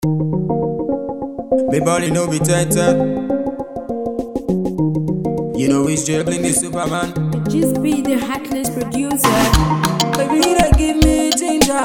Me body no be tete. You know he's dribbling the Superman. Just be the heartless producer. Baby, they give me ginger.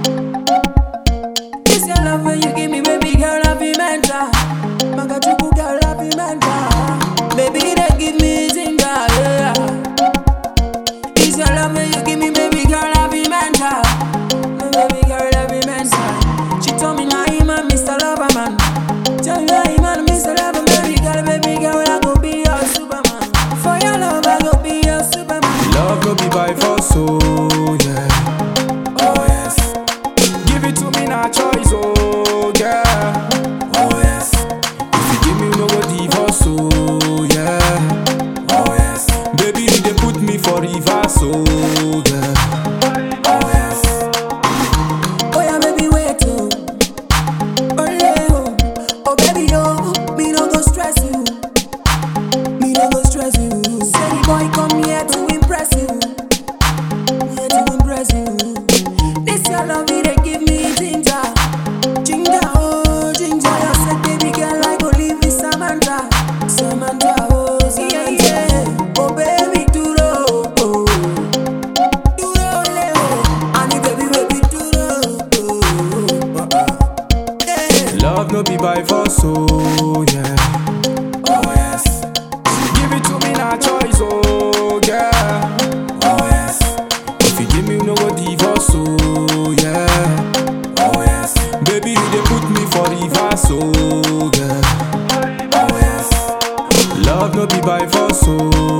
This your love when you give me, baby girl, I be mental. Magachuku girl, I be mental. Baby, they give me ginger, yeah. This your love when you give me, baby girl, I be mental. Baby girl, I be mental. She told me now I'm a Mr. Loverman. Tell me I'm a Mr. Loverman. Baby girl, I go be your Superman. For your love, I go be your Superman. Love no be by force, oh yeah. Oh yes. Give it to me, not choice, oh yeah. Oh yes. If you give me, no go divorce, oh yeah. Oh yes. Baby, you dey put me for reverse, oh yeah. Oh yes. Oh yeah, baby, wait, oh. Oh yeah, oh baby, no. Me no go stress you. Me no go stress you. Say the boy come here to impress you. Here to impress you. This your love, it dey give me ginger. Ginger, oh ginger. You said baby girl, I go live with Samantha. Samantha, oh Samantha. Yeah. Oh baby, duro, oh. Duro, oh. Honey, baby, duro, oh. Yeah. Love no be by force, oh yeah. Oh yes. Give it to me, not choice, oh yeah. Oh yes. If you give me, no go divorce, oh yeah. Oh yes. Baby, you dey put me for reverse, oh yeah. Oh yes. Love no be by force, oh